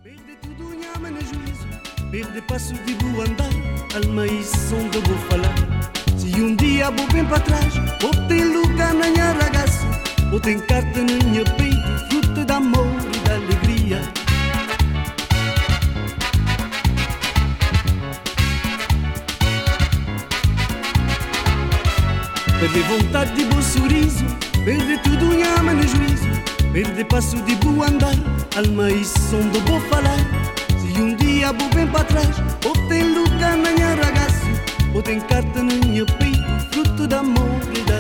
Perde tudo, nhama no juízo. Perde passo de boa andar. Alma e som de vou falar. Se um dia vou bem para trás, ou tem lugar na minha ragazza, ou tem carta no meu peito, fruto de amor e de alegria. Perde vontade de bom sorriso, perde tudo, nhama no juízo. Perde passo de boa andar, alma e som de vou falar. Se um dia vou bem para trás, ou tem lugar na minha ragazza, ou tem carta no meu peito, fruto de amor e de